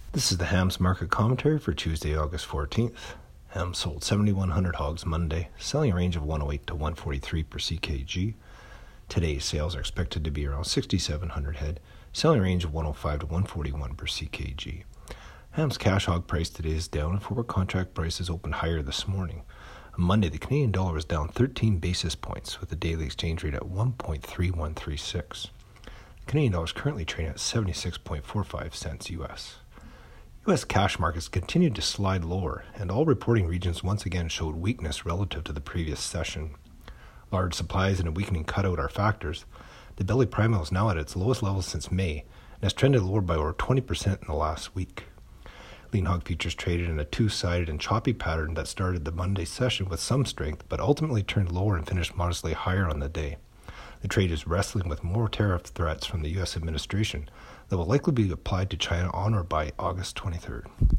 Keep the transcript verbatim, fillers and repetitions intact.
This is the Hams market commentary for Tuesday, August fourteenth. Hams sold seventy-one hundred hogs Monday, selling a range of one oh eight to one forty-three per C K G. Today's sales are expected to be around sixty-seven hundred head, selling a range of one oh five to one forty-one per C K G. Hams cash hog price today is down and forward contract prices opened higher this morning. On Monday, the Canadian dollar was down thirteen basis points with the daily exchange rate at one point three one three six. The Canadian dollar is currently trading at seventy-six point four five cents U S. U S cash markets continued to slide lower, and all reporting regions once again showed weakness relative to the previous session. Large supplies and a weakening cutout are factors. The belly primal is now at its lowest level since May and has trended lower by over twenty percent in the last week. Lean hog futures traded in a two-sided and choppy pattern that started the Monday session with some strength, but ultimately turned lower and finished modestly higher on the day. The trade is wrestling with more tariff threats from the U S administration that will likely be applied to China on or by August twenty-third.